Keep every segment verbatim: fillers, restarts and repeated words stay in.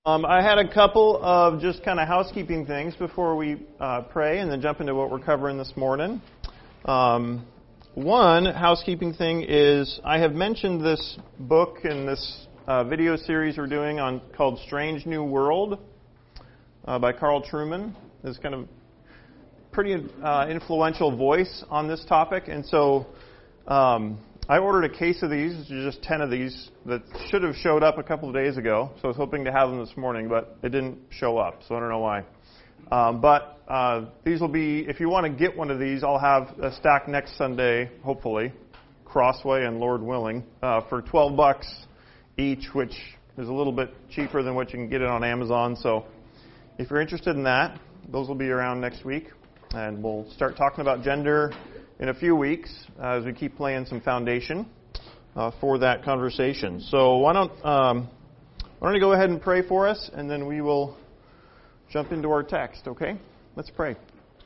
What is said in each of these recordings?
Um, I had a couple of just kind of housekeeping things before we uh, pray and then jump into what we're covering this morning. Um, one housekeeping thing is I have mentioned this book and this uh, video series we're doing on called Strange New World uh, by Carl Trueman. This kind of pretty uh, influential voice on this topic, and so um, I ordered a case of these, just ten of these, that should have showed up a couple of days ago. So I was hoping to have them this morning, but it didn't show up, so I don't know why. Um, but uh, these will be, if you want to get one of these, I'll have a stack next Sunday, hopefully, Crossway and Lord willing, uh, for twelve bucks each, which is a little bit cheaper than what you can get it on Amazon. So if you're interested in that, those will be around next week. And we'll start talking about gender in a few weeks uh, as we keep laying some foundation uh, for that conversation. So why don't um, why don't you go ahead and pray for us, and then we will jump into our text, okay? Let's pray.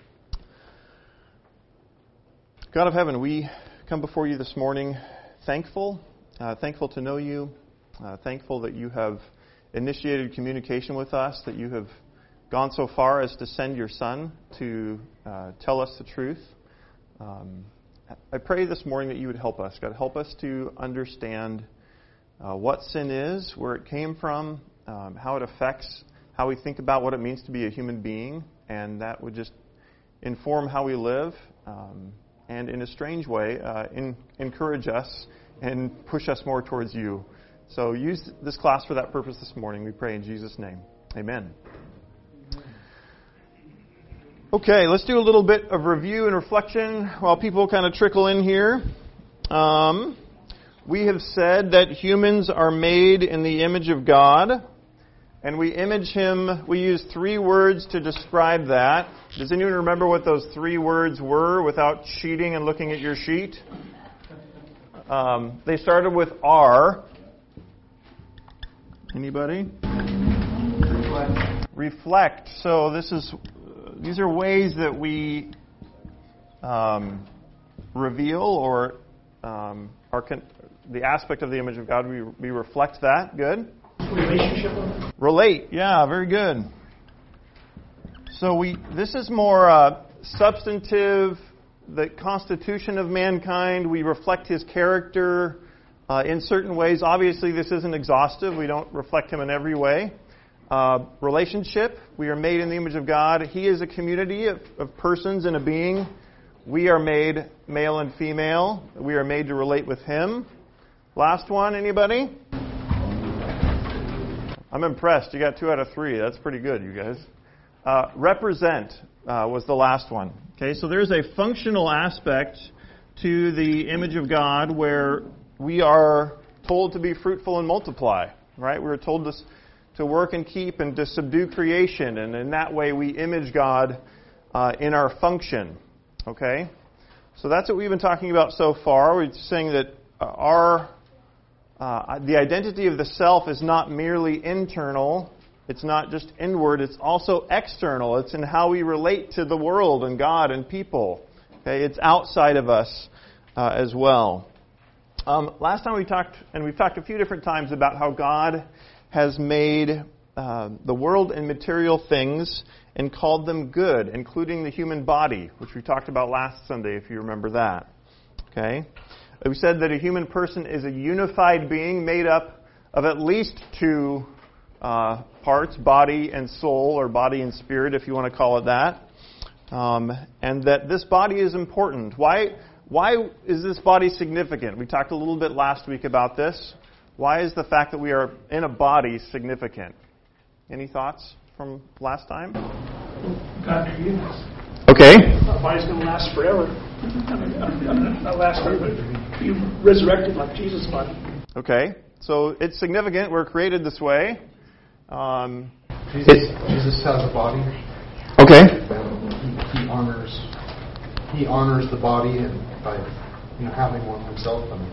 God of heaven, we come before you this morning thankful, uh, thankful to know you, uh, thankful that you have initiated communication with us, that you have gone so far as to send your Son to uh, tell us the truth. Um, I pray this morning that you would help us. God, help us to understand uh, what sin is, where it came from, um, how it affects how we think about what it means to be a human being, and that would just inform how we live, um, and in a strange way, uh, in, encourage us and push us more towards you. So use this class for that purpose this morning. We pray in Jesus' name. Amen. Okay, let's do a little bit of review and reflection while people kind of trickle in here. Um, we have said that humans are made in the image of God, and we image Him. We use three words to describe that. Does anyone remember what those three words were without cheating and looking at your sheet? Um, they started with R. Anybody? Reflect. Reflect. So this is... These are ways that we um, reveal or um, our con- the aspect of the image of God. We, we reflect that. Good. Relationship. Relate. Yeah, very good. So we. This is more uh, substantive. The constitution of mankind. We reflect His character uh, in certain ways. Obviously, this isn't exhaustive. We don't reflect Him in every way. Uh, relationship. We are made in the image of God. He is a community of, of persons in a being. We are made male and female. We are made to relate with Him. Last one, anybody? I'm impressed. You got two out of three. That's pretty good, you guys. Uh, represent uh, was the last one. Okay, so there's a functional aspect to the image of God where we are told to be fruitful and multiply. Right? We are told to to work and keep and to subdue creation. And in that way, we image God uh, in our function. Okay? So that's what we've been talking about so far. We're saying that our uh, the identity of the self is not merely internal. It's not just inward. It's also external. It's in how we relate to the world and God and people. Okay? It's outside of us uh, as well. Um, last time we talked, and we've talked a few different times about how God has made uh, the world and material things and called them good, including the human body, which we talked about last Sunday, if you remember that. Okay? We said that a human person is a unified being made up of at least two uh, parts, body and soul, or body and spirit, if you want to call it that. Um, and that this body is important. Why, why is this body significant? We talked a little bit last week about this. Why is the fact that we are in a body significant? Any thoughts from last time? God created us. Okay. Our body's going to last forever. Not last forever, but be resurrected like Jesus' body. Okay. So it's significant. We're created this way. Um, Jesus, Jesus has a body. Okay. He, he honors he honors the body and by you know having one himself. And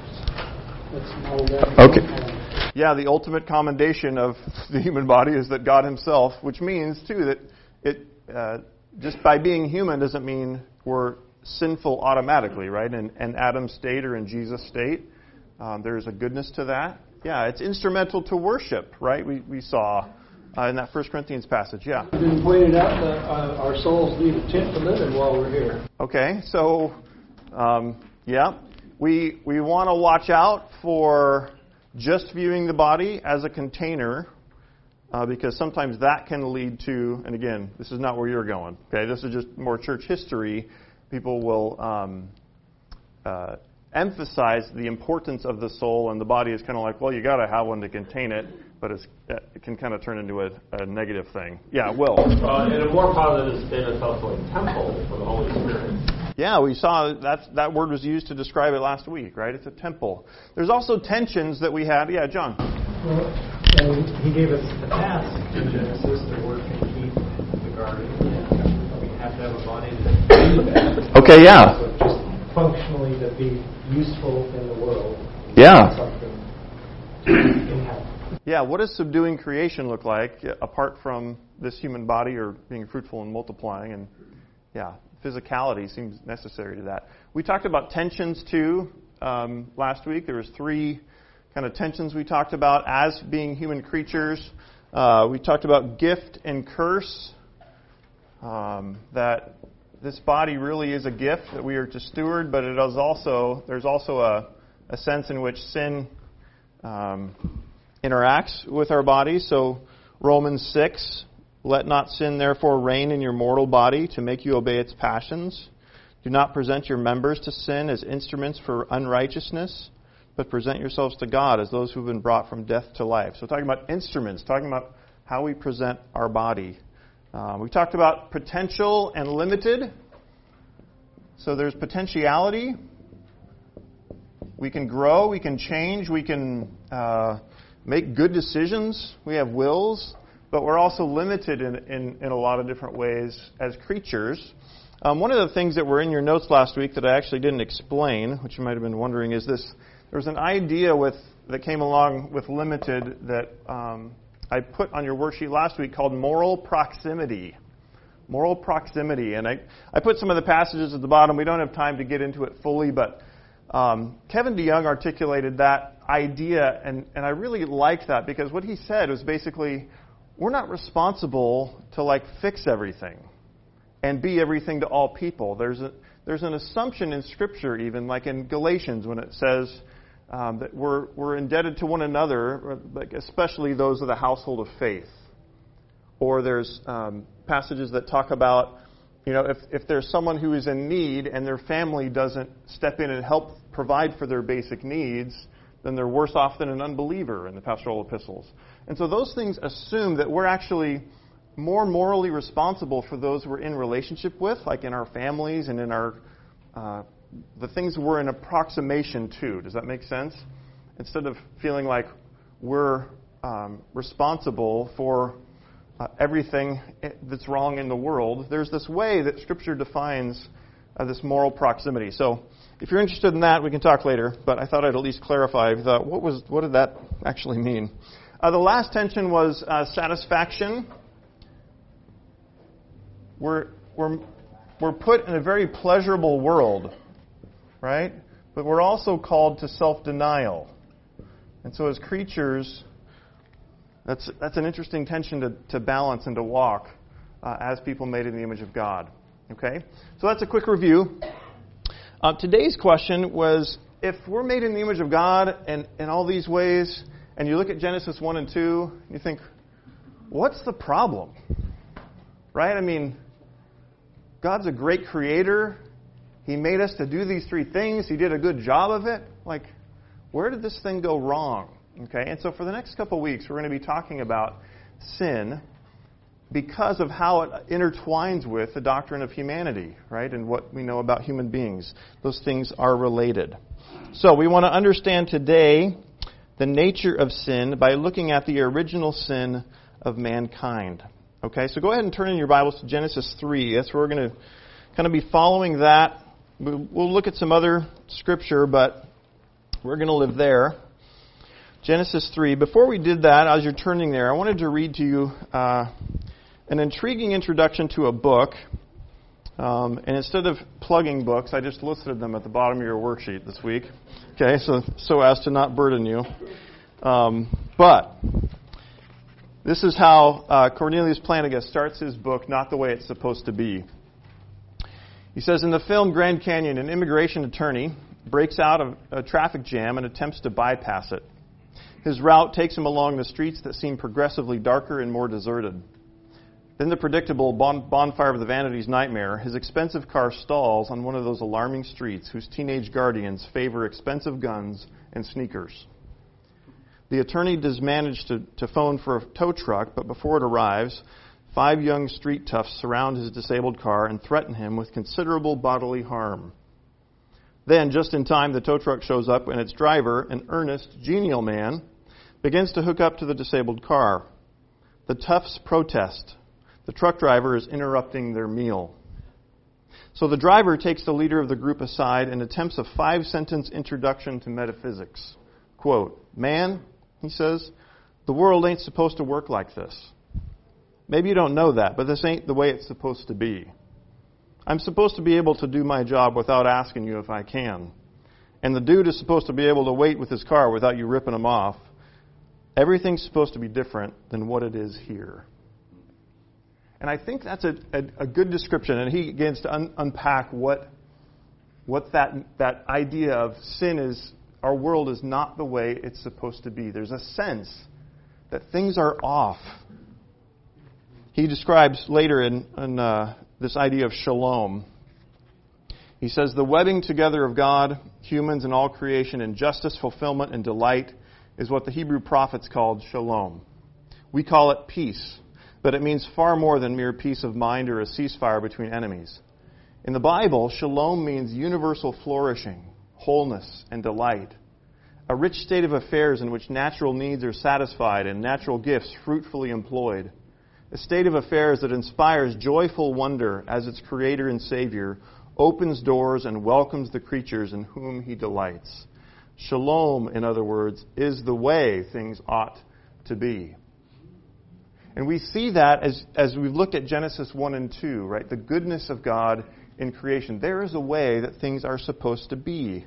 Okay. Yeah, the ultimate commendation of the human body is that God Himself, which means, too, that it uh, just by being human doesn't mean we're sinful automatically, right? In, in Adam's state or in Jesus' state, um, there's a goodness to that. Yeah, it's instrumental to worship, right? We we saw uh, in that First Corinthians passage. Yeah. It's been pointed out that uh, our souls need a tent to live in while we're here. Okay, so, um, yeah, we we want to watch out for just viewing the body as a container, uh, because sometimes that can lead to, and again, this is not where you're going, okay, this is just more church history. People will um, uh, emphasize the importance of the soul, and the body is kind of like, well, you got to have one to contain it, but it's, it can kind of turn into a, a negative thing. Yeah, Will. Uh, in a more positive spin, it's also a temple for the Holy Spirit. Yeah, we saw that that word was used to describe it last week, right? It's a temple. There's also tensions that we had. Yeah, John. Well, and he gave us the task in Genesis to work and keep the garden. We have to have a body to do that. Okay, yeah. So just functionally to be useful in the world. Yeah. Something in heaven. Yeah, what does subduing creation look like apart from this human body or being fruitful and multiplying? And yeah, physicality seems necessary to that. We talked about tensions too um, last week. There was three kind of tensions we talked about as being human creatures. Uh, we talked about gift and curse. Um, that this body really is a gift that we are to steward, but it is also there's also a, a sense in which sin um, interacts with our bodies. So Romans six. Let not sin therefore reign in your mortal body to make you obey its passions. Do not present your members to sin as instruments for unrighteousness, but present yourselves to God as those who have been brought from death to life. So talking about instruments, talking about how we present our body. Uh, we talked about potential and limited. So there's potentiality. We can grow, we can change, we can uh, make good decisions. We have wills. But we're also limited in, in, in a lot of different ways as creatures. Um, one of the things that were in your notes last week that I actually didn't explain, which you might have been wondering, is this. There was an idea with that came along with limited that um, I put on your worksheet last week called moral proximity. Moral proximity. And I, I put some of the passages at the bottom. We don't have time to get into it fully, but um, Kevin DeYoung articulated that idea, and, and I really liked that because what he said was basically, we're not responsible to like fix everything and be everything to all people. There's a, there's an assumption in Scripture, even like in Galatians, when it says um, that we're we're indebted to one another, like especially those of the household of faith. Or there's um, passages that talk about, you know, if if there's someone who is in need and their family doesn't step in and help provide for their basic needs, then they're worse off than an unbeliever in the pastoral epistles. And so those things assume that we're actually more morally responsible for those we're in relationship with, like in our families and in our uh, the things we're in approximation to. Does that make sense? Instead of feeling like we're um, responsible for uh, everything that's wrong in the world, there's this way that Scripture defines uh, this moral proximity. So if you're interested in that, we can talk later, but I thought I'd at least clarify the, what was what did that actually mean. Uh, the last tension was uh, satisfaction. We're, we're, we're put in a very pleasurable world, right? But we're also called to self-denial. And so as creatures, that's, that's an interesting tension to, to balance and to walk uh, as people made in the image of God. Okay? So that's a quick review. Uh, today's question was, if we're made in the image of God and in all these ways, and you look at Genesis one and two, you think, what's the problem? Right? I mean, God's a great creator. He made us to do these three things. He did a good job of it. Like, where did this thing go wrong? Okay? And so for the next couple of weeks, we're going to be talking about sin because of how it intertwines with the doctrine of humanity, right? And what we know about human beings. Those things are related. So we want to understand today the nature of sin by looking at the original sin of mankind. Okay, so go ahead and turn in your Bibles to Genesis three. That's where we're going to kind of be following that. We'll look at some other scripture, but we're going to live there. Genesis three. Before we did that, as you're turning there, I wanted to read to you uh, an intriguing introduction to a book. Um, and instead of plugging books, I just listed them at the bottom of your worksheet this week. Okay, so so as to not burden you. Um, but This is how uh, Cornelius Plantinga starts his book, Not the Way It's Supposed to Be. He says, in the film Grand Canyon, an immigration attorney breaks out of a traffic jam and attempts to bypass it. His route takes him along the streets that seem progressively darker and more deserted. Then the predictable bon- bonfire of the vanity's nightmare, his expensive car stalls on one of those alarming streets whose teenage guardians favor expensive guns and sneakers. The attorney does manage to, to phone for a tow truck, but before it arrives, five young street toughs surround his disabled car and threaten him with considerable bodily harm. Then, just in time, the tow truck shows up, and its driver, an earnest, genial man, begins to hook up to the disabled car. The toughs protest. The truck driver is interrupting their meal. So the driver takes the leader of the group aside and attempts a five-sentence introduction to metaphysics. Quote, "Man," he says, "the world ain't supposed to work like this. Maybe you don't know that, but this ain't the way it's supposed to be. I'm supposed to be able to do my job without asking you if I can. And the dude is supposed to be able to wait with his car without you ripping him off. Everything's supposed to be different than what it is here." And I think that's a, a, a good description. And he begins to un, unpack what, what that, that idea of sin is. Our world is not the way it's supposed to be. There's a sense that things are off. He describes later in, in uh, this idea of shalom. He says, the webbing together of God, humans, and all creation in justice, fulfillment, and delight is what the Hebrew prophets called shalom. We call it peace, but it means far more than mere peace of mind or a ceasefire between enemies. In the Bible, shalom means universal flourishing, wholeness, and delight. A rich state of affairs in which natural needs are satisfied and natural gifts fruitfully employed. A state of affairs that inspires joyful wonder as its creator and savior opens doors and welcomes the creatures in whom he delights. Shalom, in other words, is the way things ought to be. And we see that as, as we've looked at Genesis one and two, right? The goodness of God in creation. There is a way that things are supposed to be.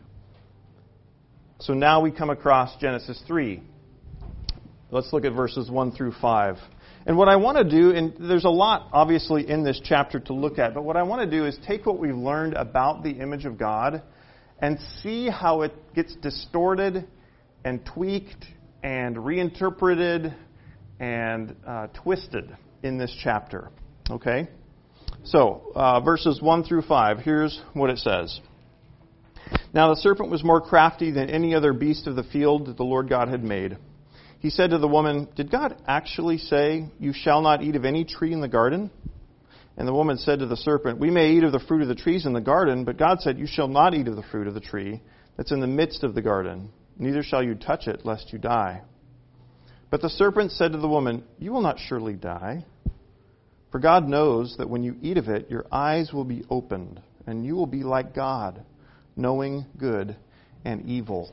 So now we come across Genesis three. Let's look at verses one through five. And what I want to do, and there's a lot obviously in this chapter to look at, but what I want to do is take what we've learned about the image of God and see how it gets distorted and tweaked and reinterpreted and uh, twisted in this chapter. Okay? So, uh, verses one through five, here's what it says. Now the serpent was more crafty than any other beast of the field that the Lord God had made. He said to the woman, "Did God actually say, 'You shall not eat of any tree in the garden'?" And the woman said to the serpent, "We may eat of the fruit of the trees in the garden, but God said, 'You shall not eat of the fruit of the tree that's in the midst of the garden, neither shall you touch it, lest you die.' But the serpent said to the woman, 'You will not surely die. For God knows that when you eat of it, your eyes will be opened, and you will be like God, knowing good and evil.'"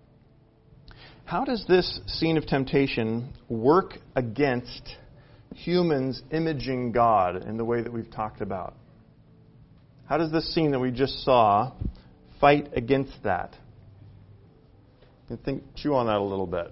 How does this scene of temptation work against humans imaging God in the way that we've talked about? How does this scene that we just saw fight against that? You think, chew on that a little bit.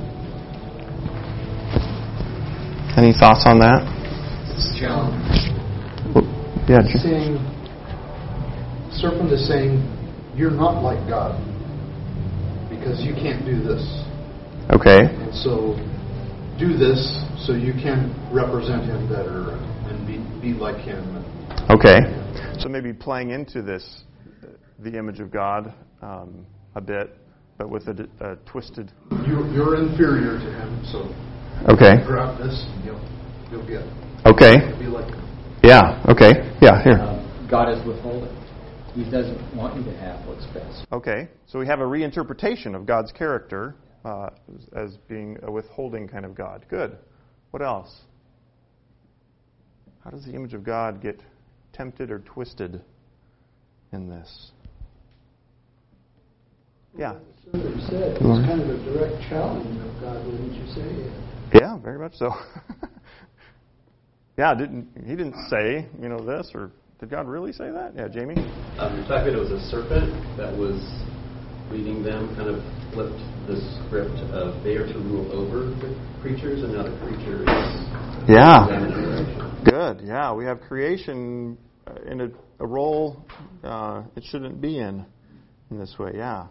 Any thoughts on that? It's John. Well, yeah, He's saying, serpent is saying, you're not like God because you can't do this. Okay. And so do this so you can represent him better and be, be like him. Okay. So maybe playing into this, the image of God um, a bit, but with a, a twisted... You're, you're inferior to him, so okay. grab this and you'll, you'll get it. Okay. You'll be like him. Yeah, okay. Yeah, here. Uh, God is withholding. He doesn't want you to have what's best. Okay. So we have a reinterpretation of God's character uh, as being a withholding kind of God. Good. What else? How does the image of God get tempted or twisted in this? Yeah. Well, you said it's kind of a direct challenge of God, wouldn't you say? Yeah, very much so. yeah, didn't he didn't say, you know, this, or did God really say that? Yeah, Jamie? Um, the fact that it was a serpent that was leading them kind of flipped the script of they are to rule over the creatures and other creatures. Yeah. Good. Yeah, we have creation in a, a role uh, it shouldn't be in in this way. Yeah.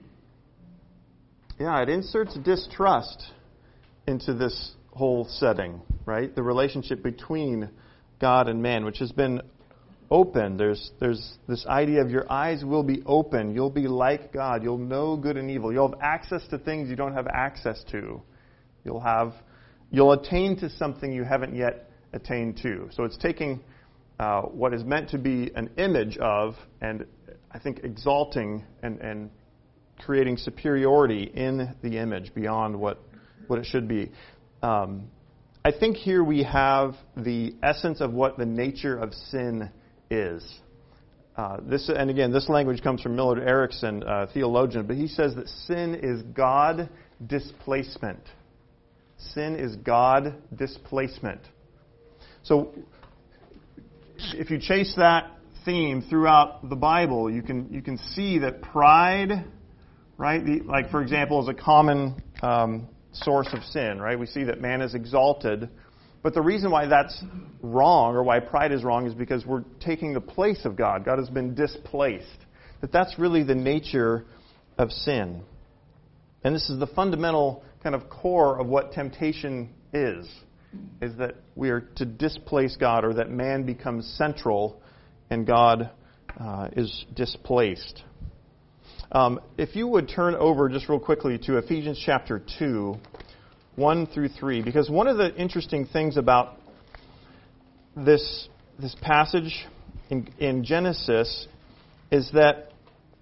Yeah, it inserts distrust into this whole setting, right? The relationship between God and man, which has been open. There's there's this idea of your eyes will be open. You'll be like God. You'll know good and evil. You'll have access to things you don't have access to. You'll have you'll attain to something you haven't yet attained to. So it's taking uh, what is meant to be an image of, and I think exalting and, and creating superiority in the image beyond what, what it should be. Um, I think here we have the essence of what the nature of sin is. Uh, this, and again, this language comes from Millard Erickson, uh, theologian, but he says that sin is God displacement. Sin is God displacement. So, if you chase that theme throughout the Bible, you can you can see that pride, right? The, like for example, is a common um, source of sin, right? We see that man is exalted, but the reason why that's wrong, or why pride is wrong, is because we're taking the place of God. God has been displaced. That that's really the nature of sin, and this is the fundamental kind of core of what temptation is. Is that we are to displace God, or that man becomes central and God uh, is displaced. Um, if you would turn over just real quickly to Ephesians chapter two, one through three, because one of the interesting things about this this passage in, in Genesis is that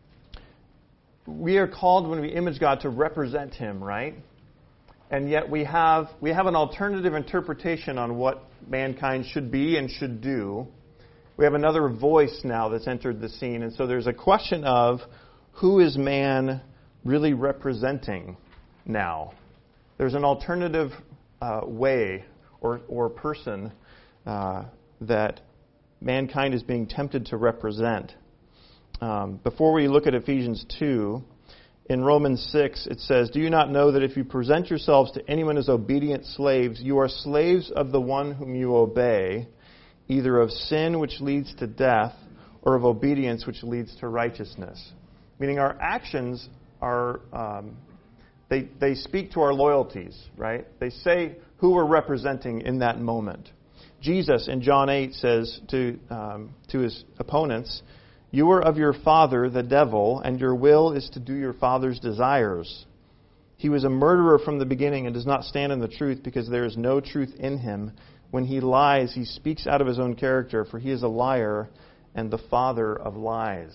we are called, when we image God, to represent Him, right? And yet we have we have an alternative interpretation on what mankind should be and should do. We have another voice now that's entered the scene. And so there's a question of, who is man really representing now? There's an alternative uh, way or, or person uh, that mankind is being tempted to represent. Um, before we look at Ephesians two, in Romans six, it says, "Do you not know that if you present yourselves to anyone as obedient slaves, you are slaves of the one whom you obey, either of sin which leads to death, or of obedience which leads to righteousness?" Meaning our actions are, um, they, they speak to our loyalties, right? They say who we're representing in that moment. Jesus in John eight says to um, to his opponents, "You are of your father, the devil, and your will is to do your father's desires. He was a murderer from the beginning and does not stand in the truth, because there is no truth in him. When he lies, he speaks out of his own character, for he is a liar and the father of lies."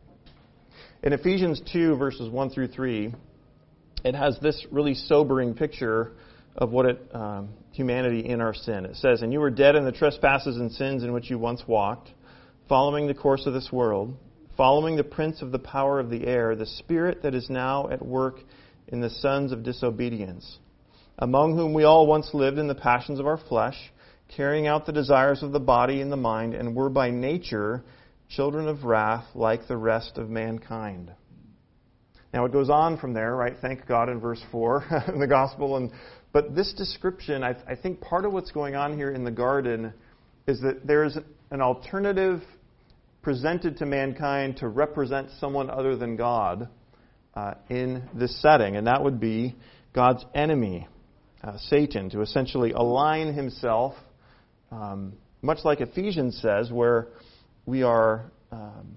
In Ephesians two, verses one through three, it has this really sobering picture of what it, um, humanity in our sin. It says, "And you were dead in the trespasses and sins in which you once walked, following the course of this world, following the prince of the power of the air, the spirit that is now at work in the sons of disobedience, among whom we all once lived in the passions of our flesh, carrying out the desires of the body and the mind, and were by nature children of wrath like the rest of mankind." Now it goes on from there, right? Thank God in verse four in the gospel. And but this description, I, I think part of what's going on here in the garden is that there's an alternative presented to mankind to represent someone other than God uh, in this setting, and that would be God's enemy, uh, Satan, to essentially align himself, um, much like Ephesians says, where we are um,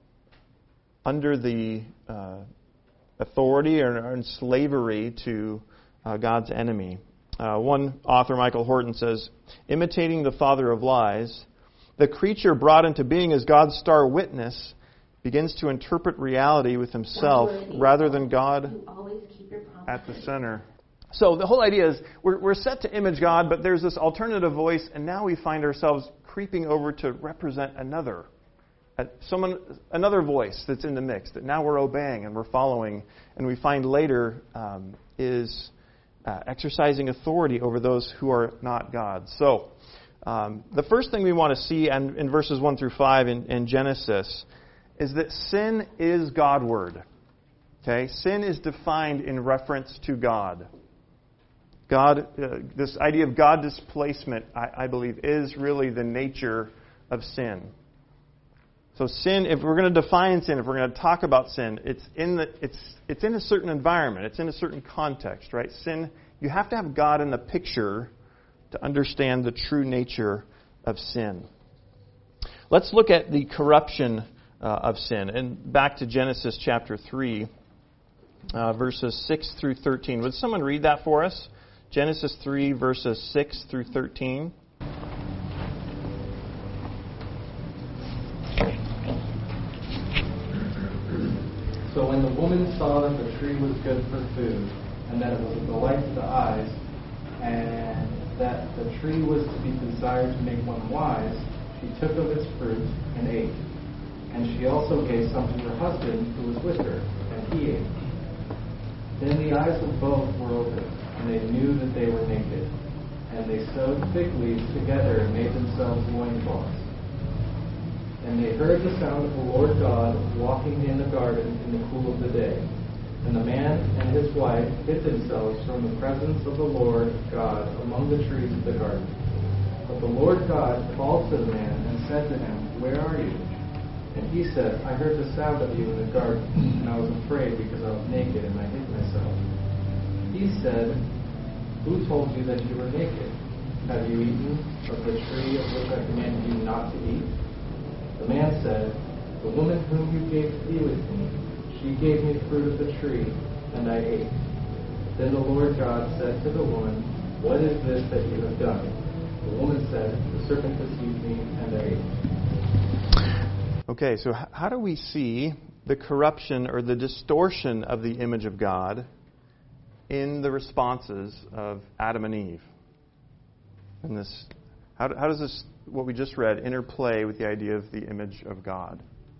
under the uh, authority or in slavery to uh, God's enemy. Uh, one author, Michael Horton, says, "Imitating the father of lies, the creature brought into being as God's star witness begins to interpret reality with himself rather than God at the center." So the whole idea is we're, we're set to image God, but there's this alternative voice, and now we find ourselves creeping over to represent another, someone, another voice that's in the mix that now we're obeying and we're following, and we find later um, is uh, exercising authority over those who are not God. So Um, the first thing we want to see in, in verses one through five in, in Genesis is that sin is Godward. Okay? Sin is defined in reference to God. God, uh, this idea of God displacement, I, I believe, is really the nature of sin. So sin, if we're going to define sin, if we're going to talk about sin, it's in the it's it's in a certain environment, it's in a certain context, right? Sin, you have to have God in the picture to understand the true nature of sin. Let's look at the corruption uh, of sin, and back to Genesis chapter three, uh, verses six through thirteen. Would someone read that for us? Genesis three, verses six through thirteen. So when the woman saw that the tree was good for food, and that it was a delight to the eyes, and that the tree was to be desired to make one wise, she took of its fruit and ate. And she also gave some to her husband who was with her, and he ate. Then the eyes of both were opened, and they knew that they were naked. And they sewed fig leaves together and made themselves loincloths. And they heard the sound of the Lord God walking in the garden in the cool of the day. And the man and his wife hid themselves from the presence of the Lord God among the trees of the garden. But the Lord God called to the man and said to him, "Where are you?" And he said, "I heard the sound of you in the garden, and I was afraid because I was naked and I hid myself." He said, "Who told you that you were naked? Have you eaten of the tree of which I commanded you not to eat?" The man said, "The woman whom you gave to be with me, she gave me fruit of the tree, and I ate." Then the Lord God said to the woman, "What is this that you have done?" The woman said, "The serpent deceived me, and I ate." Okay, so how do we see the corruption or the distortion of the image of God in the responses of Adam and Eve? And this, how, how does this, what we just read, interplay with the idea of the image of God?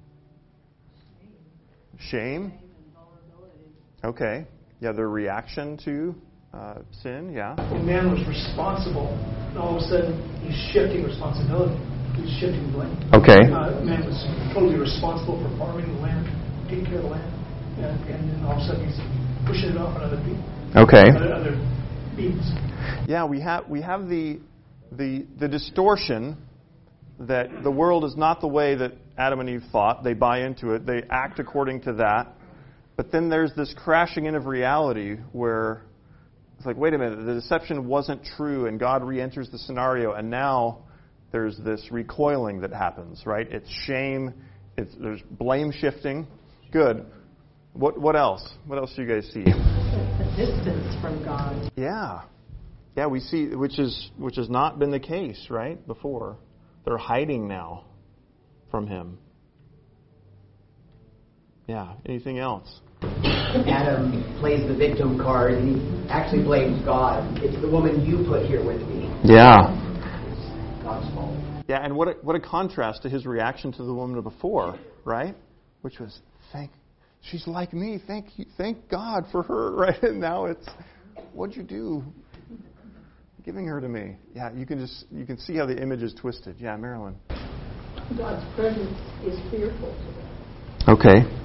Shame? Okay. Yeah, their reaction to uh, sin, yeah. When man was responsible, and all of a sudden he's shifting responsibility. He's shifting blame. Okay. Uh, man was totally responsible for farming the land, taking care of the land, and, and then all of a sudden he's pushing it off on other people. Okay. Other, other beings. Yeah, we have we have the the the distortion that the world is not the way that Adam and Eve thought. They buy into it. They act according to that. But then there's this crashing in of reality where it's like, wait a minute, the deception wasn't true, and God re-enters the scenario, and now there's this recoiling that happens, right? It's shame. It's, there's blame shifting. Good. What what else? What else do you guys see? A distance from God. Yeah. Yeah, we see, which is which has not been the case, right, before. They're hiding now from Him. Yeah. Anything else? Adam plays the victim card, and he actually blames God. It's the woman you put here with me. Yeah. It's God's fault. Yeah, and what a, what a contrast to his reaction to the woman before, right? Which was, thank, she's like me. Thank you, thank God for her, right? And now it's, what'd you do, giving her to me? Yeah, you can just you can see how the image is twisted. Yeah, Marilyn. God's presence is fearful to them. Okay.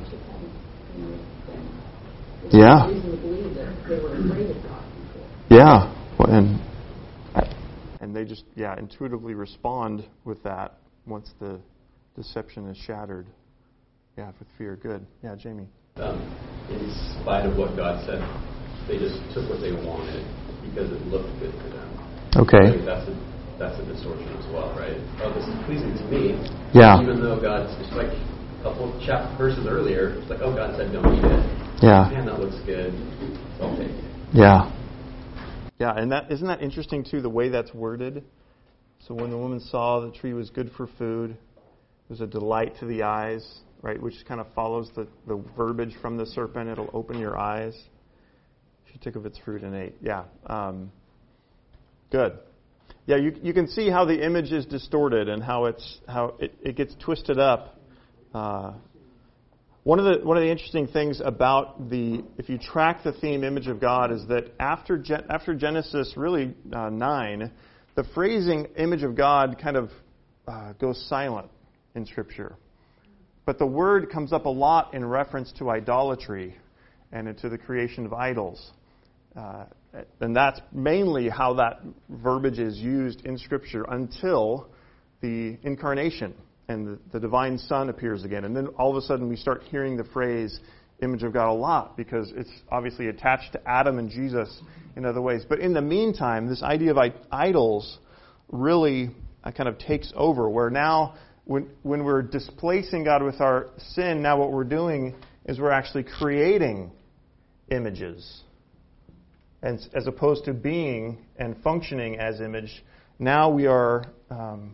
There's Yeah. no reason to believe that they were afraid of God before. Yeah, well, and and they just yeah intuitively respond with that once the deception is shattered. Yeah, with fear. Good. Yeah, Jamie. Um, in spite of what God said, they just took what they wanted because it looked good to them. Okay. I think that's a that's a distortion as well, right? Oh, this is pleasing to me. Yeah. Even though God's just like a couple of chap verses earlier, it's like, oh, God said don't eat it. Yeah. Man, that looks good. So I'll take it. Yeah. Yeah, and that isn't that interesting too, the way that's worded? So when the woman saw the tree was good for food, it was a delight to the eyes, right? Which kind of follows the, the verbiage from the serpent. It'll open your eyes. She took of its fruit and ate. Yeah. Um, good. Yeah, you you can see how the image is distorted and how it's how it, it gets twisted up. Uh, One of the one of the interesting things about the, if you track the theme image of God, is that after Gen, after Genesis really uh, nine, the phrasing image of God kind of uh, goes silent in Scripture. But the word comes up a lot in reference to idolatry and to the creation of idols. Uh, and that's mainly how that verbiage is used in Scripture until the incarnation and the, the divine Son appears again. And then all of a sudden we start hearing the phrase image of God a lot because it's obviously attached to Adam and Jesus in other ways. But in the meantime, this idea of idols really uh, kind of takes over, where now when, when we're displacing God with our sin, now what we're doing is we're actually creating images. And as opposed to being and functioning as image, now we are um,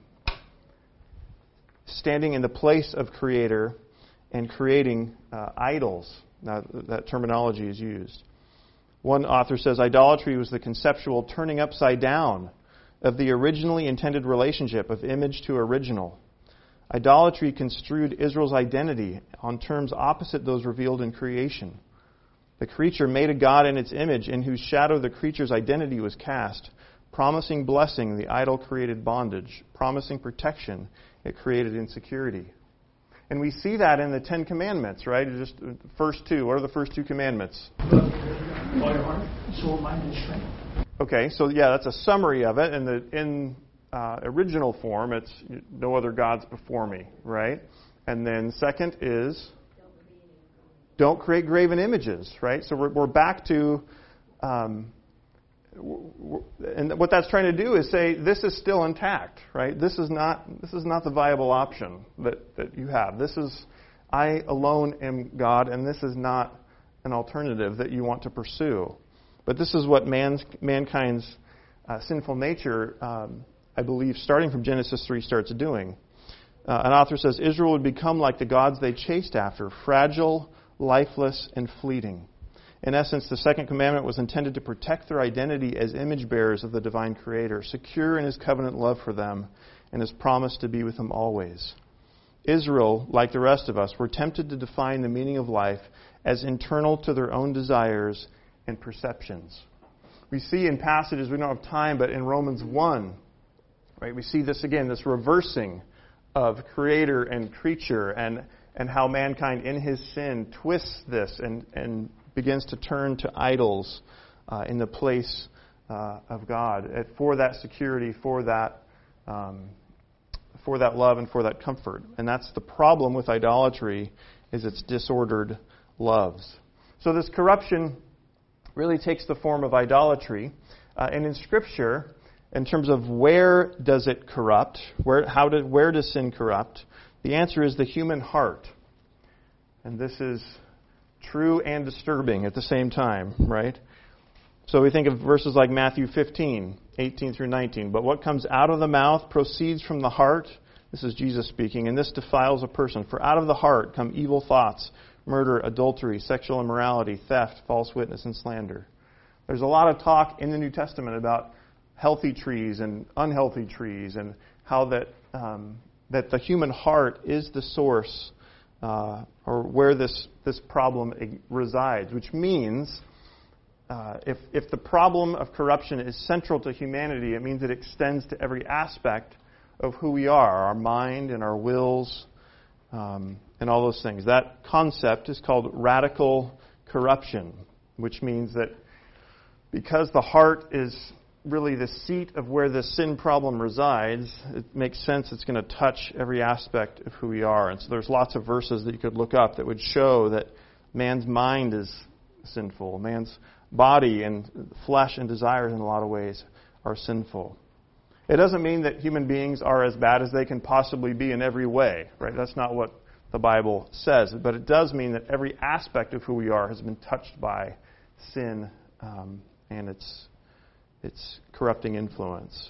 standing in the place of Creator and creating uh, idols. Now, that terminology is used. One author says, idolatry was the conceptual turning upside down of the originally intended relationship of image to original. Idolatry construed Israel's identity on terms opposite those revealed in creation. The creature made a god in its image, in whose shadow the creature's identity was cast. Promising blessing, the idol created bondage. Promising protection, it created insecurity. And we see that in the Ten Commandments, right? Just the first two. What are the first two commandments? Love all your heart, soul, mind, and strength. Okay, so yeah, that's a summary of it. In the in uh, original form, it's no other gods before me, right? And then second is don't create graven images, right? So we're, we're back to, um, and what that's trying to do is say this is still intact, right? This is not this is not the viable option that, that you have. This is, I alone am God, and this is not an alternative that you want to pursue. But this is what man's mankind's uh, sinful nature, um, I believe, starting from Genesis three, starts doing. Uh, an author says Israel would become like the gods they chased after, fragile, lifeless, and fleeting. In essence, the second commandment was intended to protect their identity as image bearers of the divine Creator, secure in His covenant love for them, and His promise to be with them always. Israel, like the rest of us, were tempted to define the meaning of life as internal to their own desires and perceptions. We see in passages, we don't have time, but in Romans one, right, we see this again, this reversing of Creator and creature, and and how mankind in his sin twists this and, and begins to turn to idols uh, in the place uh, of God for that security, for that um, for that love, and for that comfort. And that's the problem with idolatry, is its disordered loves. So this corruption really takes the form of idolatry. Uh, and in Scripture, in terms of where does it corrupt, where how did where does sin corrupt? The answer is the human heart. And this is true and disturbing at the same time, right? So we think of verses like Matthew fifteen, eighteen through nineteen. But what comes out of the mouth proceeds from the heart. This is Jesus speaking. And this defiles a person. For out of the heart come evil thoughts, murder, adultery, sexual immorality, theft, false witness, and slander. There's a lot of talk in the New Testament about healthy trees and unhealthy trees, and how that um, that the human heart is the source uh, or where this this problem resides, which means uh, if if the problem of corruption is central to humanity, it means it extends to every aspect of who we are, our mind and our wills, um, and all those things. That concept is called radical corruption, which means that because the heart is really the seat of where the sin problem resides, it makes sense it's going to touch every aspect of who we are. And so there's lots of verses that you could look up that would show that man's mind is sinful. Man's body and flesh and desires in a lot of ways are sinful. It doesn't mean that human beings are as bad as they can possibly be in every way, right? That's not what the Bible says. But it does mean that every aspect of who we are has been touched by sin um, and its its corrupting influence.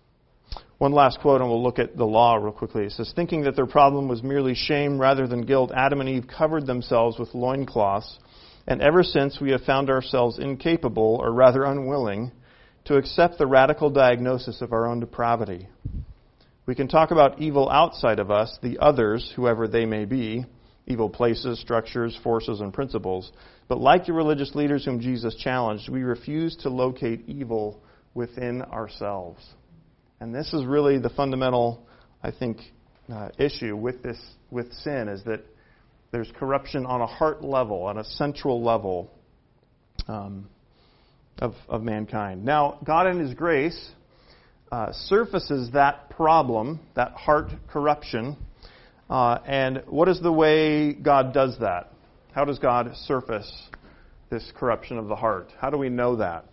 One last quote, and we'll look at the law real quickly. It says, thinking that their problem was merely shame rather than guilt, Adam and Eve covered themselves with loincloths, and ever since we have found ourselves incapable, or rather unwilling, to accept the radical diagnosis of our own depravity. We can talk about evil outside of us, the others, whoever they may be, evil places, structures, forces, and principles. But like the religious leaders whom Jesus challenged, we refuse to locate evil within ourselves. And this is really the fundamental, I think, uh, issue with this, with sin, is that there's corruption on a heart level, on a central level. Um, of, of mankind. Now, God in His grace uh, surfaces that problem, that heart corruption. Uh, and what is the way God does that? How does God surface this corruption of the heart? How do we know that?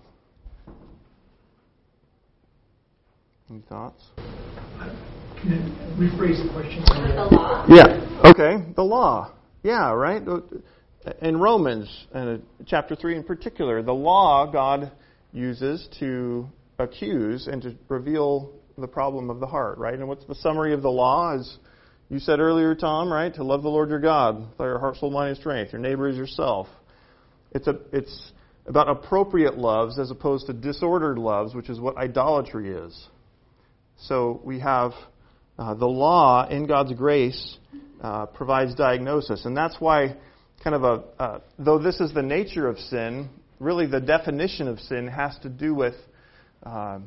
Any thoughts? Can you rephrase the question? The law. Yeah. Okay. The law. Yeah, right? In Romans, uh, chapter three in particular, the law God uses to accuse and to reveal the problem of the heart, right? And what's the summary of the law? As you said earlier, Tom, right? To love the Lord your God with all your heart, soul, mind, and strength. Your neighbor as yourself. It's a it's about appropriate loves as opposed to disordered loves, which is what idolatry is. So we have uh, the law in God's grace uh, provides diagnosis, and that's why kind of a uh, though this is the nature of sin, really the definition of sin has to do with uh,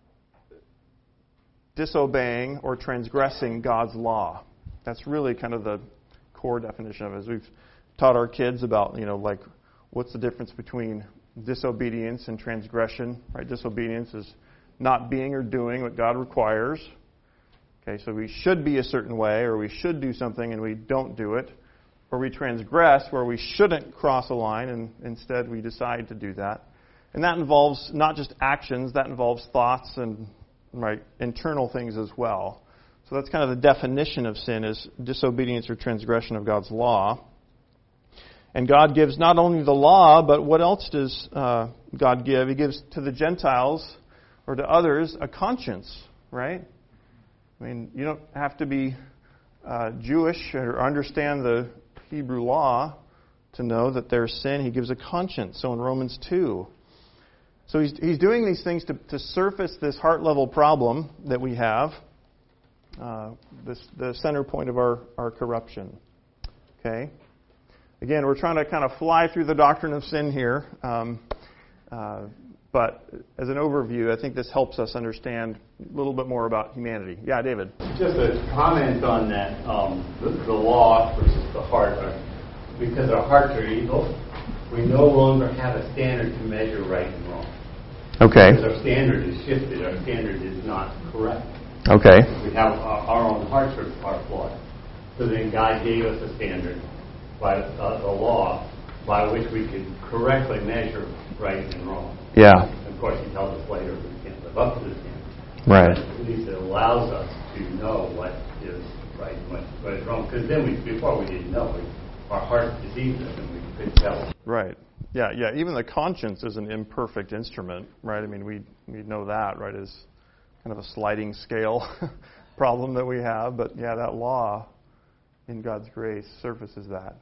disobeying or transgressing God's law. That's really kind of the core definition of it. As we've taught our kids about, you know, like what's the difference between disobedience and transgression, right? Disobedience is not being or doing what God requires. Okay, so we should be a certain way, or we should do something and we don't do it. Or we transgress where we shouldn't cross a line and instead we decide to do that. And that involves not just actions, that involves thoughts and right internal things as well. So that's kind of the definition of sin, is disobedience or transgression of God's law. And God gives not only the law, but what else does uh, God give? He gives to the Gentiles or to others a conscience, right? I mean, you don't have to be uh, Jewish or understand the Hebrew law to know that there's sin. He gives a conscience. So in Romans two. So he's he's doing these things to, to surface this heart level problem that we have, uh, this the center point of our, our corruption. Okay? Again, we're trying to kind of fly through the doctrine of sin here. Um, uh, but as an overview, I think this helps us understand a little bit more about humanity. Yeah, David? Just a comment on that, um, the, the law versus the heart. Are, because our hearts are evil, we no longer have a standard to measure right and wrong. Okay. Because our standard is shifted. Our standard is not correct. Okay. We have our, our own hearts are, are flawed. So then God gave us a standard by uh, the law by which we could correctly measure right and wrong. Yeah. And of course, He tells us later we can't live up to the standard. Right. But at least it allows us to know what is right and what, what is wrong. Because then we, before we didn't know, we, our heart deceived us and we couldn't tell. Right. Yeah, yeah. Even the conscience is an imperfect instrument, right? I mean, we we know that, right? Is kind of a sliding scale problem that we have. But yeah, that law in God's grace surfaces that.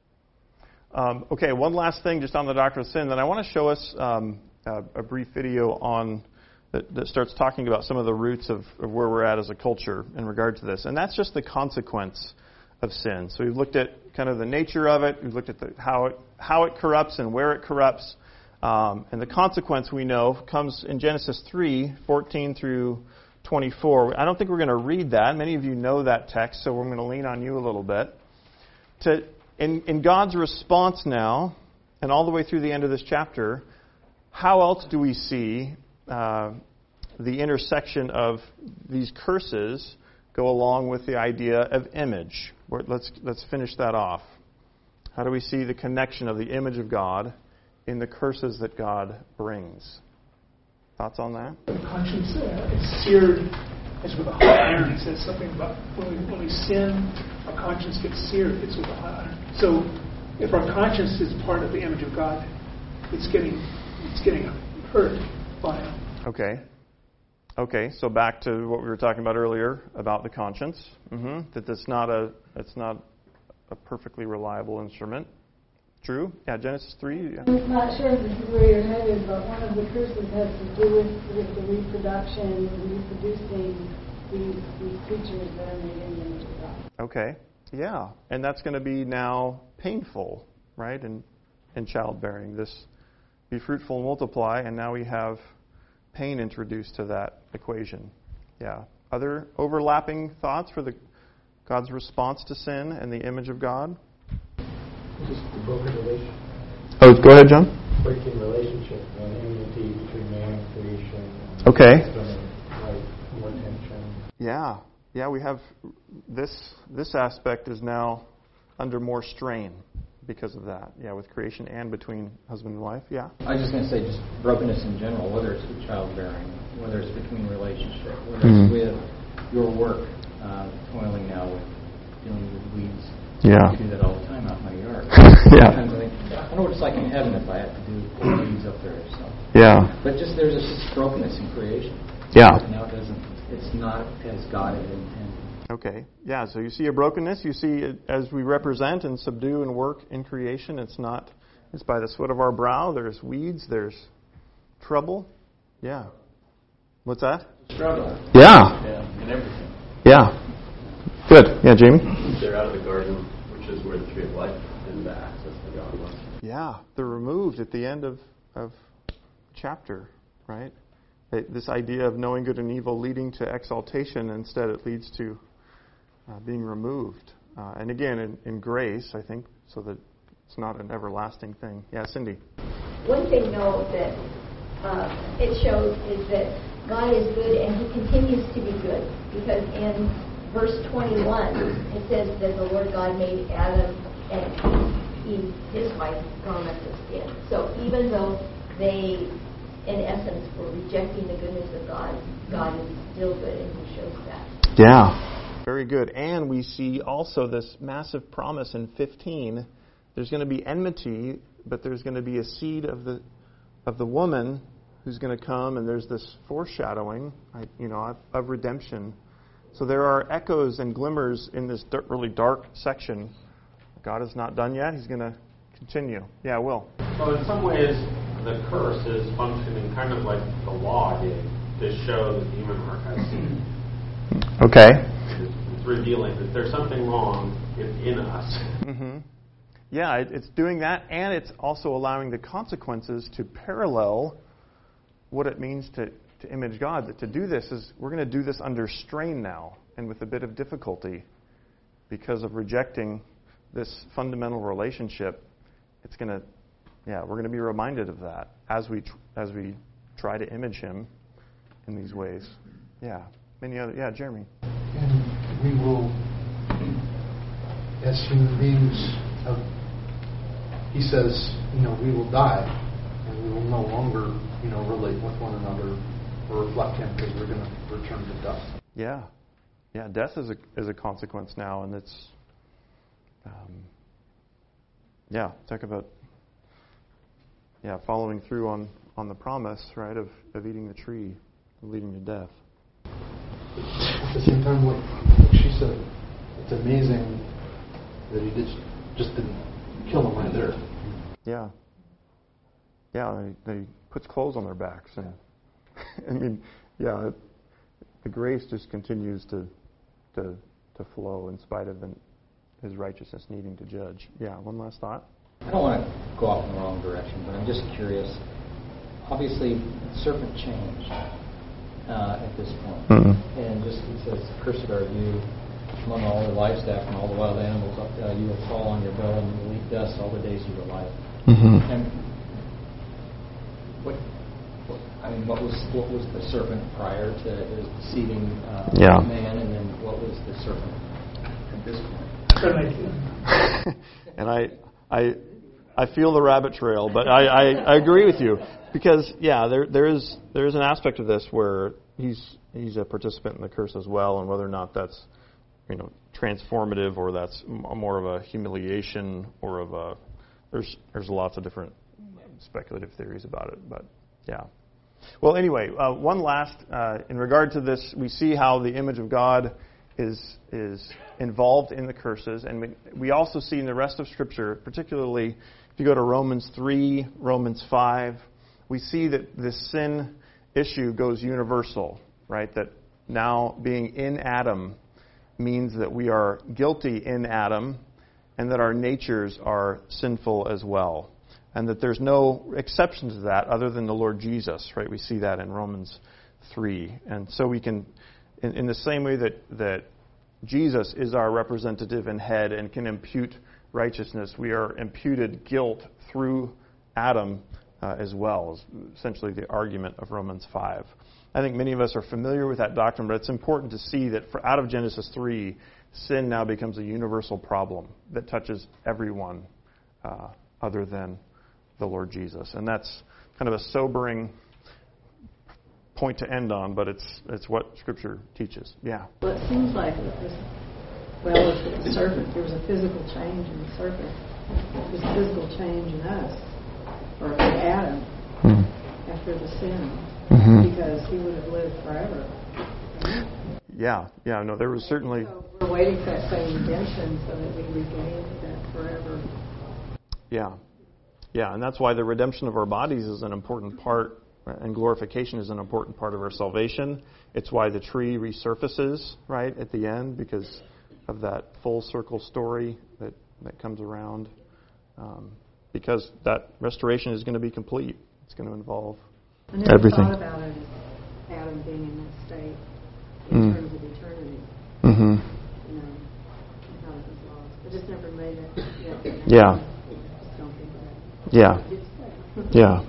Um, okay, one last thing just on the doctrine of sin. Then I want to show us um, a, a brief video on that, that starts talking about some of the roots of, of where we're at as a culture in regard to this. And that's just the consequence of sin. So we've looked at kind of the nature of it. We've looked at the, how it how it corrupts and where it corrupts. Um, and the consequence we know comes in Genesis three, fourteen through twenty-four. I don't think we're going to read that. Many of you know that text, so we're going to lean on you a little bit. To in, in God's response now, and all the way through the end of this chapter, how else do we see uh, the intersection of these curses go along with the idea of image? Let's let's finish that off. How do we see the connection of the image of God in the curses that God brings? Thoughts on that? The conscience uh, is seared as with a hot iron. It says something about when we, when we sin, our conscience gets seared. It's with a hot iron. So if our conscience is part of the image of God, it's getting it's getting hurt by it. Okay. Okay, so back to what we were talking about earlier about the conscience. Mm-hmm. That it's not a it's not a perfectly reliable instrument. True? Yeah, Genesis three. Yeah. I'm not sure if this is where you're headed, but one of the curses has to do with, with the reproduction and reproducing these, these creatures that are made in the image of God. Okay, yeah. And that's going to be now painful, right, in, in childbearing. This be fruitful and multiply, and now we have pain introduced to that equation. Yeah. Other overlapping thoughts for the God's response to sin and the image of God? Just the book of Revelation. Oh, go ahead, John. working relationship, an enmity between man and creation. And Okay. it's gonna, like, more tension. Yeah. Yeah, we have this this aspect is now under more strain because of that. Yeah, with creation and between husband and wife. Yeah. I was just going to say, just brokenness in general, whether it's with childbearing, whether it's between relationship, whether Mm-hmm. it's with your work, uh, toiling now with dealing with weeds. Yeah. I do that all the time out in my yard. Yeah. Sometimes I think, I know what it's like in heaven if I have to do pull weeds up there. So. Yeah. But just there's just brokenness in creation. Yeah. Now it doesn't. It's not as God had intended. Okay. Yeah, so you see a brokenness, you see it as we represent and subdue and work in creation. It's not, it's by the sweat of our brow. There's weeds, there's trouble. Yeah. What's that? Struggle. Yeah. Yeah, and everything. Yeah. Good. Yeah, Jamie? They're out of the garden, which is where the tree of life and the access to God was. Yeah. They're removed at the end of, of chapter, right? They, this idea of knowing good and evil leading to exaltation, instead it leads to uh, being removed. Uh, and again, in, in grace, I think, so that it's not an everlasting thing. Yeah, Cindy? One thing, though, that uh, it shows is that God is good and He continues to be good. Because in verse twenty-one, it says that the Lord God made Adam and Eve, his wife, garments of skin. So even though they, in essence, were rejecting the goodness of God, God is still good, and He shows that. Yeah. Very good. And we see also this massive promise in fifteen. There's going to be enmity, but there's going to be a seed of the of the woman who's going to come, and there's this foreshadowing, you know, of, of redemption. So there are echoes and glimmers in this d- really dark section. God is not done yet. He's going to continue. Yeah, Will. So in some ways, the curse is functioning kind of like the law did to show the demon archives. Okay. It's, it's revealing that there's something wrong in us. Mm-hmm. Yeah, it, it's doing that, and it's also allowing the consequences to parallel what it means to, to image God. That to do this is, we're going to do this under strain now, and with a bit of difficulty, because of rejecting this fundamental relationship. It's going to, yeah, we're going to be reminded of that as we tr- as we try to image Him in these ways. Yeah. Many other, yeah, Jeremy. And we will, as human beings, uh, he says, you know, we will die, and we will no longer, you know, relate with one another or reflect Him, because we're going to return to dust. Yeah, yeah. Death is a is a consequence now, and it's, um, yeah. Talk about, yeah, following through on, on the promise, right, of, of eating the tree, leading to death. At the same time, like, like she said, it's amazing that He did, just didn't kill them right there. Yeah. Yeah, they, they puts clothes on their backs, and I mean, yeah, it, the grace just continues to to to flow in spite of an, His righteousness needing to judge. Yeah. One last thought. I don't want to go off in the wrong direction, but I'm just curious. Obviously, the serpent changed uh, at this point, Mm-mm. and just it says, "Cursed are you among all the livestock and all the wild animals. Uh, you will fall on your belly and you will eat dust all the days of your life." Mm-hmm. And what, what? I mean, what was what was the serpent prior to his deceiving uh, Yeah. man, and then what was the serpent at this point? And I, I, I feel the rabbit trail, but I, I, I agree with you, because yeah, there there is there is an aspect of this where he's he's a participant in the curse as well, and whether or not that's, you know, transformative or that's more of a humiliation or of a there's there's lots of different speculative theories about it, but yeah. Well, anyway, uh, one last uh, in regard to this, we see how the image of God is is involved in the curses, and we, we also see in the rest of Scripture, particularly if you go to Romans three, Romans five, we see that this sin issue goes universal, right? That now being in Adam means that we are guilty in Adam, and that our natures are sinful as well, and that there's no exception to that other than the Lord Jesus, right? We see that in Romans three, and so we can, in, in the same way that that Jesus is our representative and head and can impute righteousness, we are imputed guilt through Adam uh, as well, is essentially the argument of Romans five. I think many of us are familiar with that doctrine, but it's important to see that for, out of Genesis three, sin now becomes a universal problem that touches everyone uh, other than the Lord Jesus. And that's kind of a sobering point to end on, but it's it's what Scripture teaches. Yeah. Well, it seems like it was, well, with the serpent, there was a physical change in the serpent. There was a physical change in us, or in Adam, mm-hmm. after the sin, mm-hmm. because he would have lived forever. Yeah, yeah, no, there was certainly... So we're waiting for that same redemption so that we regain that forever. Yeah, yeah, and that's why the redemption of our bodies is an important part, and glorification is an important part of our salvation. It's why the tree resurfaces, right, at the end, because of that full circle story that, that comes around. Um, because that restoration is going to be complete. It's going to involve I never everything. thought about it as Adam being in that state in mm. terms of eternity. Mm-hmm. You know, how it was lost. I just never made it yet. Yeah. Just don't think that. Yeah. Yeah.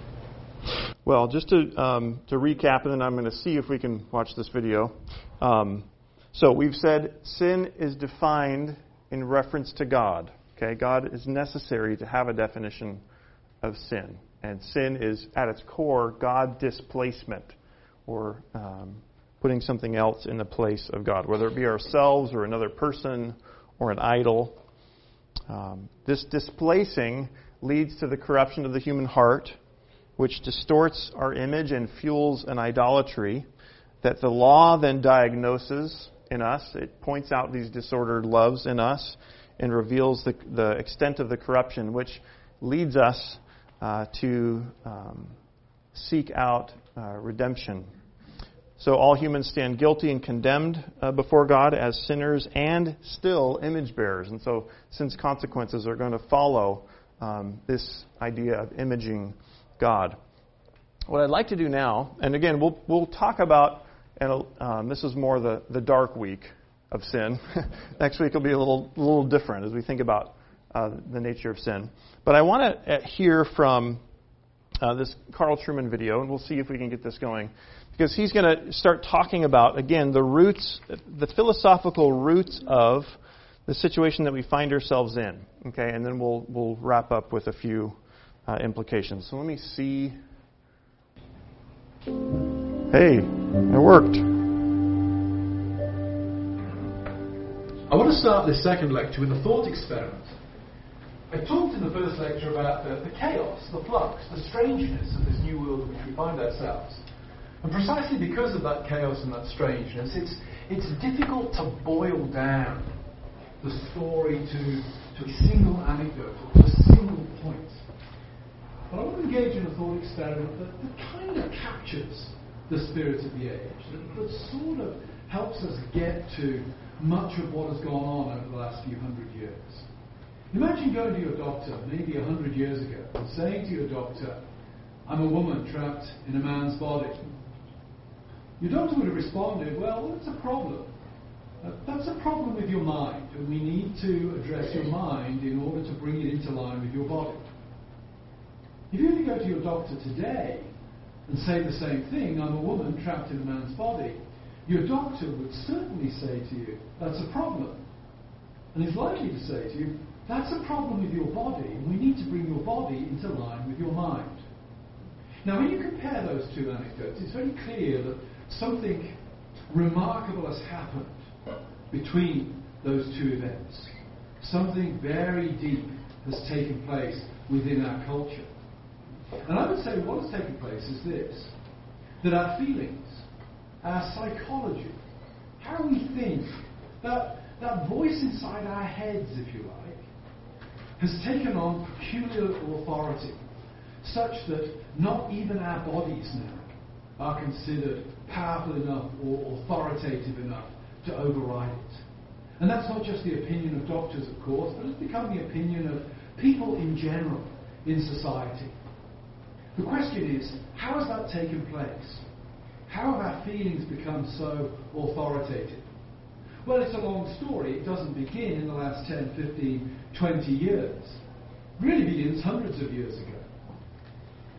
Well, just to um, to recap, and then I'm going to see if we can watch this video. Um, so we've said sin is defined in reference to God. Okay, God is necessary to have a definition of sin, and sin is at its core God displacement, or um, putting something else in the place of God, whether it be ourselves or another person or an idol. Um, this displacing leads to the corruption of the human heart, which distorts our image and fuels an idolatry that the law then diagnoses in us. It points out these disordered loves in us and reveals the, the extent of the corruption, which leads us uh, to um, seek out uh, redemption. So all humans stand guilty and condemned uh, before God as sinners and still image bearers. And so sin's consequences are going to follow um, this idea of imaging God. What I'd like to do now, and again, we'll we'll talk about, and um, this is more the, the dark week of sin. Next week will be a little little different as we think about uh, the nature of sin. But I want to hear from uh, this Carl Trueman video, and we'll see if we can get this going, because he's going to start talking about, again, the roots, the philosophical roots of the situation that we find ourselves in. Okay, and then we'll we'll wrap up with a few uh, implications. So let me see. Hey, it worked. I want to start this second lecture with a thought experiment. I talked in the first lecture about the, the chaos, the flux, the strangeness of this new world in which we find ourselves. And precisely because of that chaos and that strangeness, it's, it's difficult to boil down the story to, to a single anecdote, or to a single point. But I want to engage in a thought experiment that, that kind of captures the spirit of the age, that, that sort of helps us get to much of what has gone on over the last few hundred years. Imagine going to your doctor maybe a hundred years ago and saying to your doctor, "I'm a woman trapped in a man's body." Your doctor would have responded, "Well, that's a problem. Uh, that's a problem with your mind, and we need to address your mind in order to bring it into line with your body." If you were to go to your doctor today and say the same thing, "I'm a woman trapped in a man's body," your doctor would certainly say to you, "That's a problem." And he's likely to say to you, "That's a problem with your body, and we need to bring your body into line with your mind." Now, when you compare those two anecdotes, it's very clear that something remarkable has happened between those two events. Something very deep has taken place within our culture. And I would say what has taken place is this, that our feelings, our psychology, how we think, that, that voice inside our heads, if you like, has taken on peculiar authority, such that not even our bodies now are considered powerful enough or authoritative enough to override it. And that's not just the opinion of doctors, of course, but it's become the opinion of people in general in society. The question is, how has that taken place? How have our feelings become so authoritative? Well, it's a long story. It doesn't begin in the last ten, fifteen, twenty years. It really begins hundreds of years ago.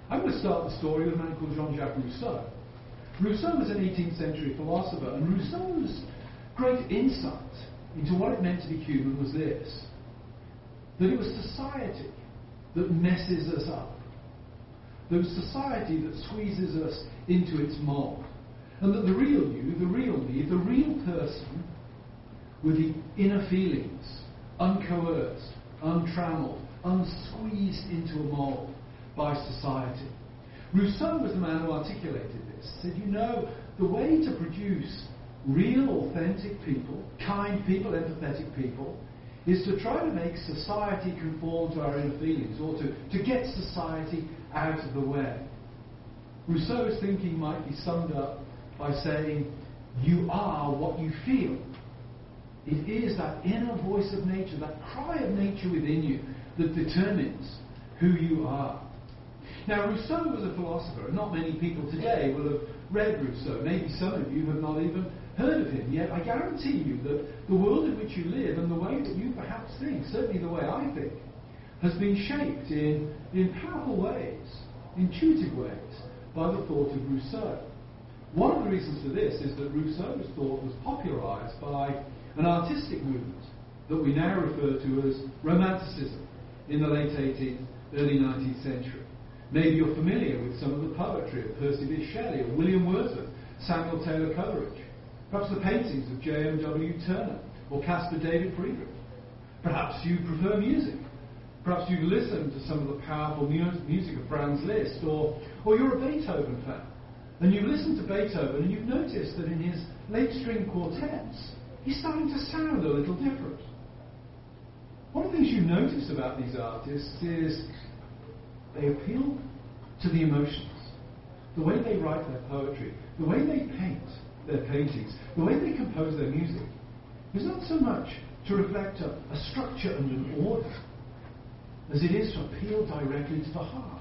I'm going to start the story with a man called Jean-Jacques Rousseau. Rousseau was an eighteenth century philosopher, and Rousseau's great insight into what it meant to be human was this: that it was society that messes us up. There was society that squeezes us into its mold. And that the real you, the real me, the real person, with the inner feelings, uncoerced, untrammeled, unsqueezed into a mold by society. Rousseau was the man who articulated this. He said, you know, the way to produce real, authentic people, kind people, empathetic people, is to try to make society conform to our inner feelings, or to, to get society out of the way. Rousseau's thinking might be summed up by saying, you are what you feel. It is that inner voice of nature, that cry of nature within you, that determines who you are. Now, Rousseau was a philosopher, and not many people today will have read Rousseau. Maybe some of you have not even heard of him. Yet I guarantee you that the world in which you live and the way that you perhaps think, certainly the way I think, has been shaped in, in powerful ways, intuitive ways, by the thought of Rousseau. One of the reasons for this is that Rousseau's thought was popularized by an artistic movement that we now refer to as Romanticism in the late eighteenth, early nineteenth century. Maybe you're familiar with some of the poetry of Percy Bysshe Shelley or William Wordsworth, Samuel Taylor Coleridge, perhaps the paintings of J M W Turner or Caspar David Friedrich. Perhaps you prefer music. Perhaps you've listened to some of the powerful mu- music of Franz Liszt, or, or you're a Beethoven fan. And you've listened to Beethoven and you've noticed that in his late string quartets, he's starting to sound a little different. One of the things you notice about these artists is they appeal to the emotions. The way they write their poetry, the way they paint their paintings, the way they compose their music, is not so much to reflect a, a structure and an order as it is to appeal directly to the heart.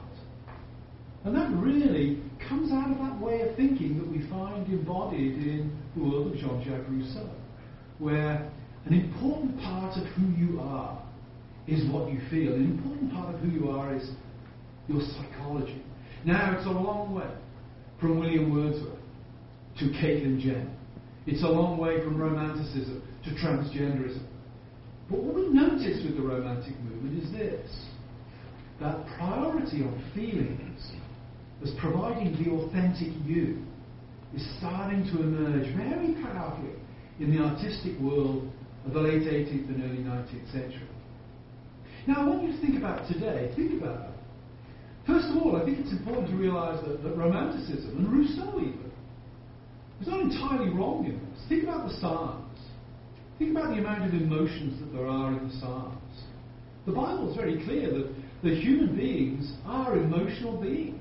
And that really comes out of that way of thinking that we find embodied in the world of Jean-Jacques Rousseau, where an important part of who you are is what you feel. An important part of who you are is your psychology. Now, it's a long way from William Wordsworth to Caitlin Jenner. It's a long way from Romanticism to transgenderism. But what we notice with the Romantic movement is this: that priority on feelings as providing the authentic you is starting to emerge very powerfully in the artistic world of the late eighteenth and early nineteenth century. Now, I want you to think about today. Think about it. First of all, I think it's important to realise that, that Romanticism, and Rousseau even, is not entirely wrong in this. Think about the Psalms. Think about the amount of emotions that there are in the Psalms. The Bible is very clear that, that human beings are emotional beings.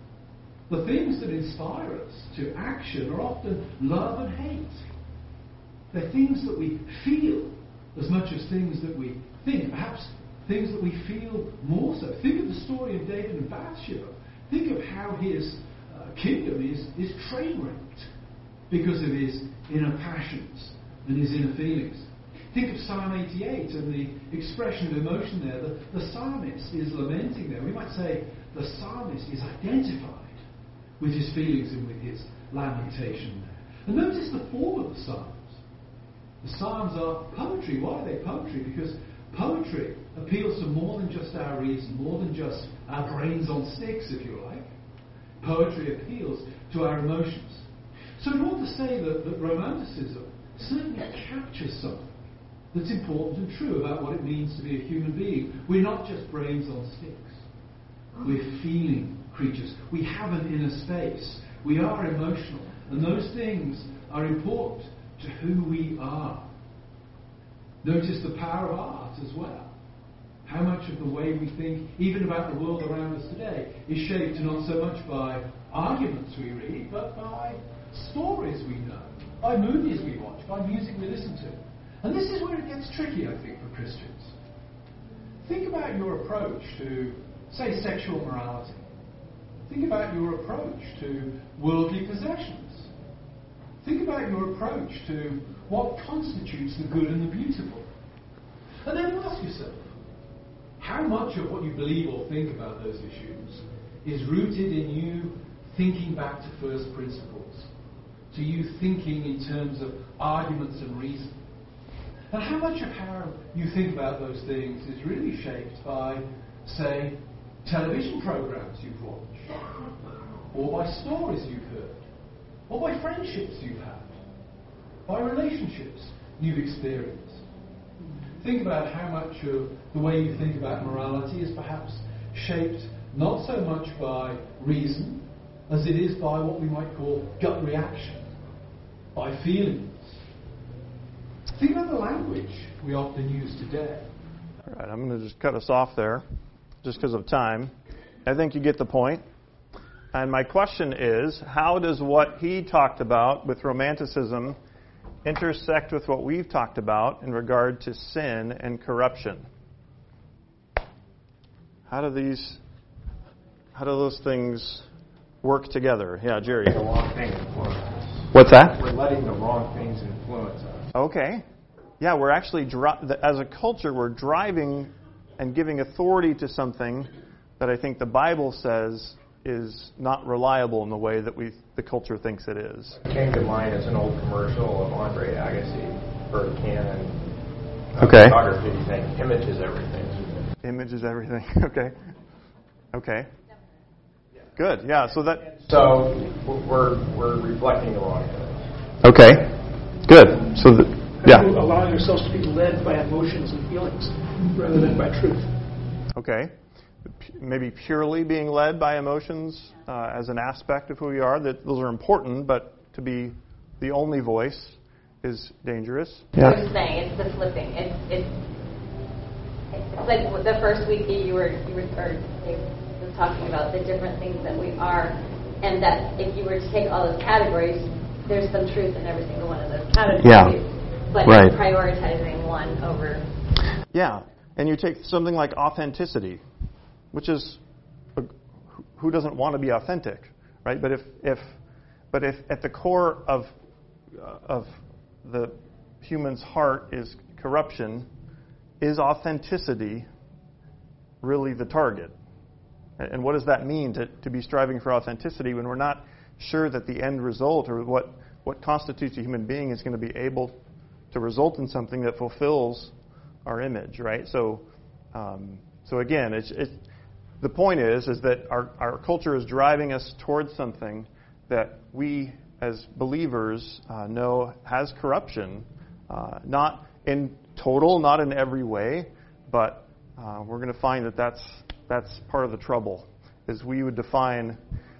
The things that inspire us to action are often love and hate. They're things that we feel as much as things that we think. Perhaps things that we feel more so. Think of the story of David and Bathsheba. Think of how his uh, kingdom is, is train-wrecked because of his inner passions and his inner feelings. Think of Psalm eighty-eight and the expression of emotion there. The, the psalmist is lamenting there. We might say the psalmist is identified with his feelings and with his lamentation there. And notice the form of the Psalms. The Psalms are poetry. Why are they poetry? Because poetry appeals to more than just our reason, more than just our brains on sticks, if you like. Poetry appeals to our emotions. So in order to say that, that Romanticism certainly captures something that's important and true about what it means to be a human being. We're not just brains on sticks. We're feeling creatures. We have an inner space. We are emotional. And those things are important to who we are. Notice the power of art as well. How much of the way we think, even about the world around us today, is shaped not so much by arguments we read, but by stories we know, by movies we watch, by music we listen to. And this is where it gets tricky, I think, for Christians. Think about your approach to, say, sexual morality. Think about your approach to worldly possessions. Think about your approach to what constitutes the good and the beautiful. And then ask yourself, how much of what you believe or think about those issues is rooted in you thinking back to first principles, to you thinking in terms of arguments and reason. And how much of how you think about those things is really shaped by, say, television programs you've watched, or by stories you've heard, or by friendships you've had, by relationships you've experienced. Think about how much of the way you think about morality is perhaps shaped not so much by reason as it is by what we might call gut reaction, by feelings. Think about the language we often use today. All right, I'm going to just cut us off there just because of time. I think you get the point. And my question is, how does what he talked about with romanticism intersect with what we've talked about in regard to sin and corruption? How do these, how do those things work together? Yeah, Jerry. The wrong thing influences. What's that? We're letting the wrong things influence us. Okay. Yeah, we're actually, dri- as a culture, we're driving and giving authority to something that I think the Bible says is not reliable in the way that we the culture thinks it is. It came to mind as an old commercial of Andre Agassi for Canon uh, okay. photography saying, image is everything. Image is everything. Okay. Okay. Good. Yeah. So that. So we're we're reflecting the wrong thing. Okay. Good. So the, yeah. Allowing ourselves to be led by emotions and feelings rather than by truth. Okay. Maybe purely being led by emotions uh, as an aspect of who we are. That those are important, but to be the only voice is dangerous. Yeah. I was just saying, it's the flipping. It's it's it's like the first week you were you were or you were talking about the different things that we are, and that if you were to take all those categories, there's some truth in every single one of those categories. Yeah. But right. prioritizing one over. Yeah, and you take something like authenticity, which is a, who doesn't want to be authentic, right? But if if but if at the core of uh, of the human's heart is corruption, is authenticity really the target? And what does that mean to, to be striving for authenticity when we're not sure that the end result or what, what constitutes a human being is going to be able to result in something that fulfills our image, right? So, um, so again, it's, it's, the point is is that our, our culture is driving us towards something that we as believers uh, know has corruption, uh, not in total, not in every way, but uh, we're going to find that that's that's part of the trouble, is we would define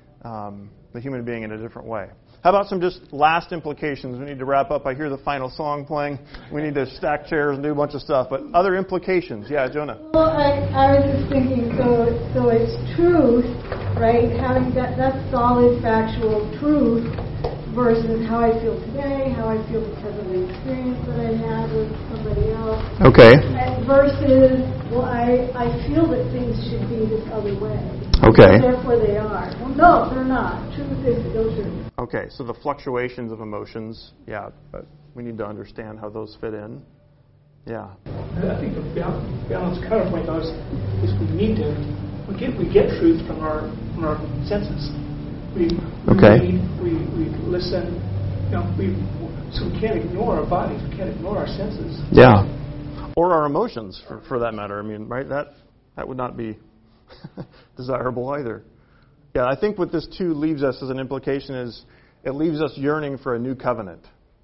um, the human being in a different way. How about some just last implications? We need to wrap up. I hear the final song playing. We need to stack chairs and do a bunch of stuff. But other implications. Yeah, Jonah. Well, I, I was just thinking, so so it's truth, right? Having that, that solid, factual truth versus how I feel today, how I feel because of the experience that I had with somebody else. Okay. And versus, well, I, I feel that things should be this other way. Okay. Therefore they are. Well, no, they're not. Truth is still truth. Okay, so the fluctuations of emotions, yeah, but we need to understand how those fit in. Yeah. I think the balanced counterpoint though is, is we need to we get we get truth from our from our senses. We okay. read, we we listen. You know, we so we can't ignore our bodies. We can't ignore our senses. Yeah. Or our emotions, for for that matter. I mean, right? That that would not be desirable either. Yeah, I think what this too leaves us as an implication is it leaves us yearning for a new covenant,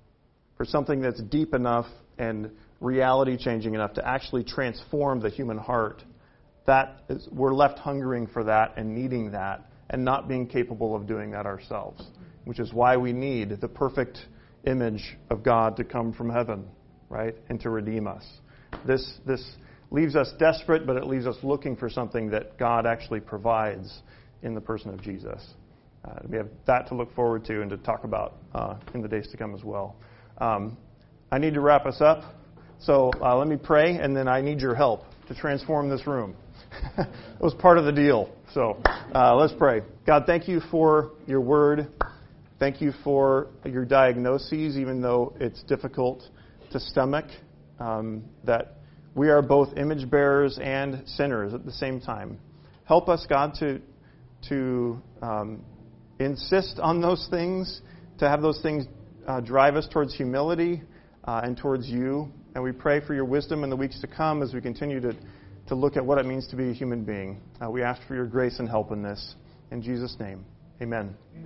for something that's deep enough and reality changing enough to actually transform the human heart. That is, we're left hungering for that and needing that and not being capable of doing that ourselves, which is why we need the perfect image of God to come from heaven, right, and to redeem us. This this leaves us desperate, but it leaves us looking for something that God actually provides in the person of Jesus. Uh, we have that to look forward to and to talk about uh, in the days to come as well. Um, I need to wrap us up, so uh, let me pray, and then I need your help to transform this room. It was part of the deal. So uh, let's pray. God, thank you for your word. Thank you for your diagnoses, even though it's difficult to stomach, um, that we are both image bearers and sinners at the same time. Help us, God, to to um, insist on those things, to have those things uh, drive us towards humility uh, and towards you. And we pray for your wisdom in the weeks to come as we continue to, to look at what it means to be a human being. Uh, we ask for your grace and help in this. In Jesus' name, amen.